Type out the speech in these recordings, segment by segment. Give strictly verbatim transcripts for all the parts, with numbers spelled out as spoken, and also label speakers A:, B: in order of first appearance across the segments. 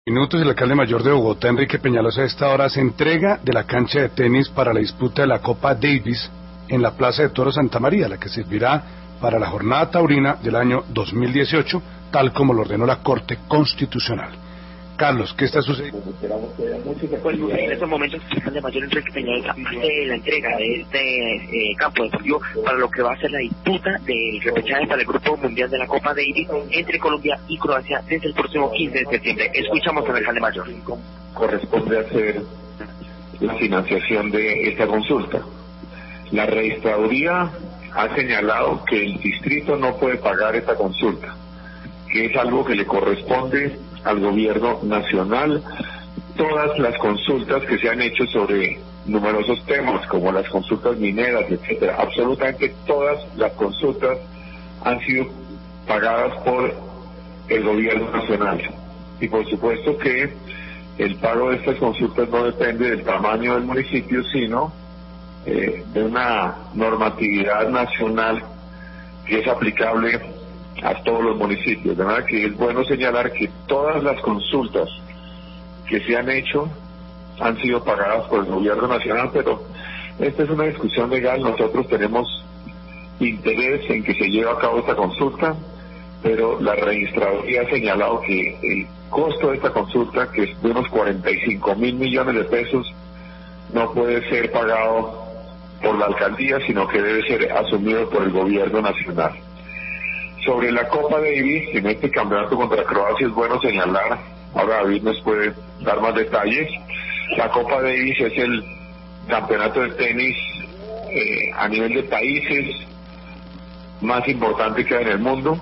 A: Minutos, el alcalde mayor de Bogotá, Enrique Peñalosa, a esta hora se entrega de la cancha de tenis para la disputa de la Copa Davis en la Plaza de Toros Santa María, la que servirá para la jornada taurina del año dos mil dieciocho, tal como lo ordenó la Corte Constitucional. Carlos, ¿qué está sucediendo?
B: Pues en estos momentos el alcalde mayor Enrique Peñalosa hace la entrega de este eh, campo deportivo para lo que va a ser la disputa del repechaje para el Grupo Mundial de la Copa Davis entre Colombia y Croacia desde el próximo quince de septiembre. Escuchamos al alcalde mayor.
C: Corresponde hacer la financiación de esta consulta. La registraduría ha señalado que el distrito no puede pagar esta consulta, que es algo que le corresponde al gobierno nacional. Todas las consultas que se han hecho sobre numerosos temas, como las consultas mineras, etcétera, absolutamente todas las consultas han sido pagadas por el gobierno nacional. Y por supuesto que el pago de estas consultas no depende del tamaño del municipio, sino eh, de una normatividad nacional que es aplicable a todos los municipios. De manera que es bueno señalar que todas las consultas que se han hecho han sido pagadas por el gobierno nacional, pero esta es una discusión legal. Nosotros tenemos interés en que se lleve a cabo esta consulta, pero la registraduría ha señalado que el costo de esta consulta, que es de unos cuarenta y cinco mil millones de pesos, no puede ser pagado por la alcaldía, sino que debe ser asumido por el gobierno nacional. Sobre la Copa Davis, en este campeonato contra Croacia, es bueno señalar, ahora David nos puede dar más detalles, la Copa Davis es el campeonato de tenis eh, a nivel de países más importante que hay en el mundo,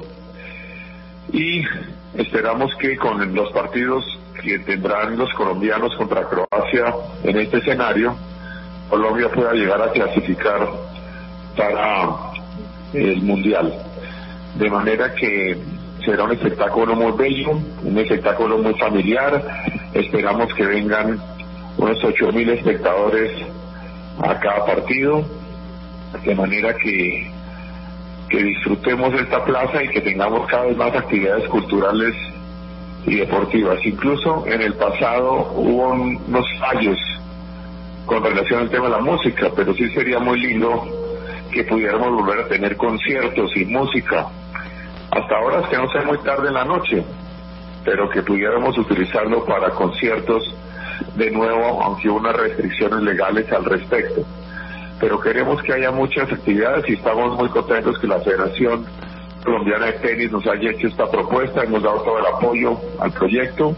C: y esperamos que con los partidos que tendrán los colombianos contra Croacia en este escenario, Colombia pueda llegar a clasificar para el Mundial. De manera que será un espectáculo muy bello, un espectáculo muy familiar. Esperamos que vengan unos ocho mil espectadores a cada partido, de manera que, que disfrutemos de esta plaza y que tengamos cada vez más actividades culturales y deportivas. Incluso en el pasado hubo un, unos fallos con relación al tema de la música, pero sí sería muy lindo que pudiéramos volver a tener conciertos y música hasta ahora, que no sea muy tarde en la noche, pero que pudiéramos utilizarlo para conciertos de nuevo, aunque hubo unas restricciones legales al respecto. Pero queremos que haya muchas actividades y estamos muy contentos que la Federación Colombiana de Tenis nos haya hecho esta propuesta, hemos dado todo el apoyo al proyecto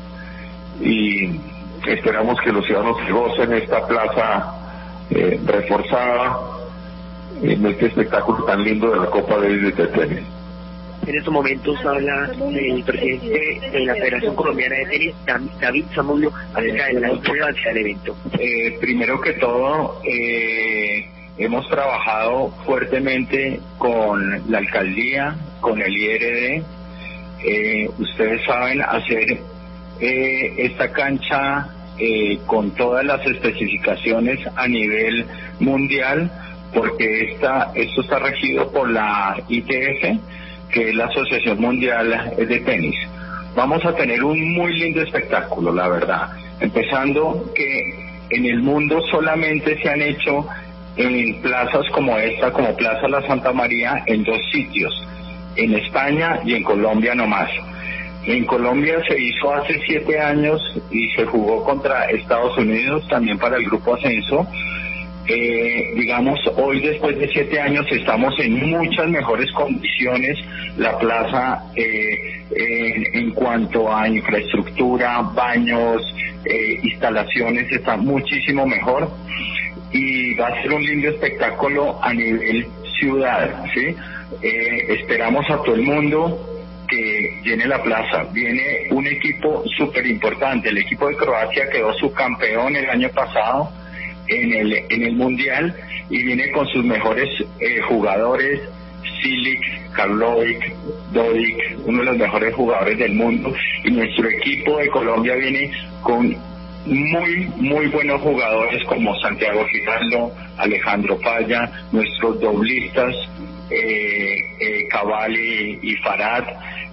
C: y esperamos que los ciudadanos que gocen esta plaza eh, reforzada en este espectáculo tan lindo de la Copa Davis de tenis.
B: En estos momentos habla el presidente de la Federación Colombiana de Tenis, David Zamudio, acerca de la importancia del evento.
D: Eh, primero que todo, eh, hemos trabajado fuertemente con la alcaldía, con el I R D. Eh, ustedes saben hacer eh, esta cancha eh, con todas las especificaciones a nivel mundial, porque esta, esto está regido por la I T F, que es la Asociación Mundial de Tenis. Vamos a tener un muy lindo espectáculo, la verdad. Empezando que en el mundo solamente se han hecho en plazas como esta, como Plaza La Santa María, en dos sitios, en España y en Colombia nomás. En Colombia se hizo hace siete años y se jugó contra Estados Unidos, también para el Grupo Ascenso. Eh, digamos, hoy después de siete años estamos en muchas mejores condiciones. La plaza eh, eh, en cuanto a infraestructura, baños, eh, instalaciones está muchísimo mejor y va a ser un lindo espectáculo a nivel ciudad, ¿sí? Eh, esperamos a todo el mundo que llene la plaza. Viene un equipo súper importante, el equipo de Croacia quedó subcampeón el año pasado en el en el mundial y viene con sus mejores eh, jugadores, Silic, Karlovic, Dodik, uno de los mejores jugadores del mundo, y nuestro equipo de Colombia viene con muy muy buenos jugadores como Santiago Giraldo, Alejandro Falla, nuestros doblistas eh, eh, Cavalli y Farad,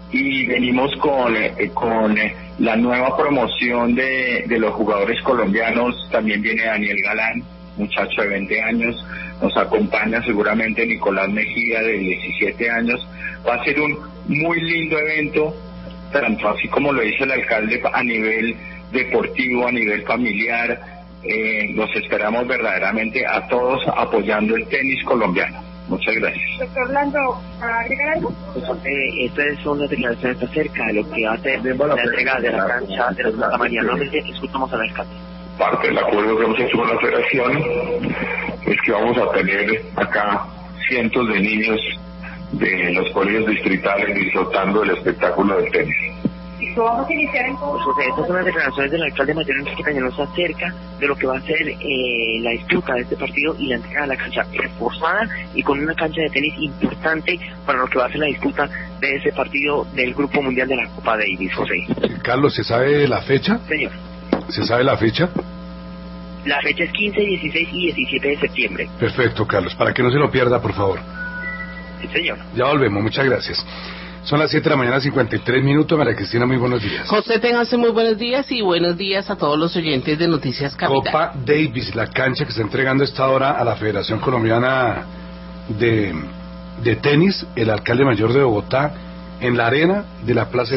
D: y venimos con, eh, con eh, la nueva promoción de, de los jugadores colombianos. También viene Daniel Galán, muchacho de veinte años, nos acompaña seguramente Nicolás Mejía de diecisiete años. Va a ser un muy lindo evento, tanto así como lo dice el alcalde, a nivel deportivo, a nivel familiar. Eh, los esperamos verdaderamente a todos apoyando el tenis colombiano. Muchas gracias.
E: Doctor Orlando, ¿para agregar algo?
B: Pues, eh, estas son las declaraciones acerca de lo que va a ser la entrega de la cancha de la Santa María. Nuevamente escuchamos al alcalde.
C: Parte del acuerdo que hemos hecho con la federación es que vamos a tener acá cientos de niños de los colegios distritales disfrutando del espectáculo del tenis.
E: ¿Y cómo vamos a iniciar entonces?
B: Pues, o sea, estas son las declaraciones del alcalde mayor Enrique Peñalosa acerca de lo que va a ser eh, la disputa de este partido y la entrega de la cancha reforzada y con una cancha de tenis importante para lo que va a ser la disputa de ese partido del Grupo Mundial de la Copa Davis, José.
A: Carlos, ¿se sabe la fecha?
B: Señor.
A: ¿Se sabe la fecha?
B: La fecha es quince, dieciséis y diecisiete de septiembre.
A: Perfecto, Carlos, para que no se lo pierda, por favor.
B: Sí, señor.
A: Ya volvemos, muchas gracias. Son las siete de la mañana, cincuenta y tres minutos. María Cristina, muy buenos días.
F: José, ténganse muy buenos días y buenos días a todos los oyentes de Noticias Capital.
A: Copa Davis, la cancha que está entregando esta hora a la Federación Colombiana de, de Tenis, el alcalde mayor de Bogotá, en la arena de la Plaza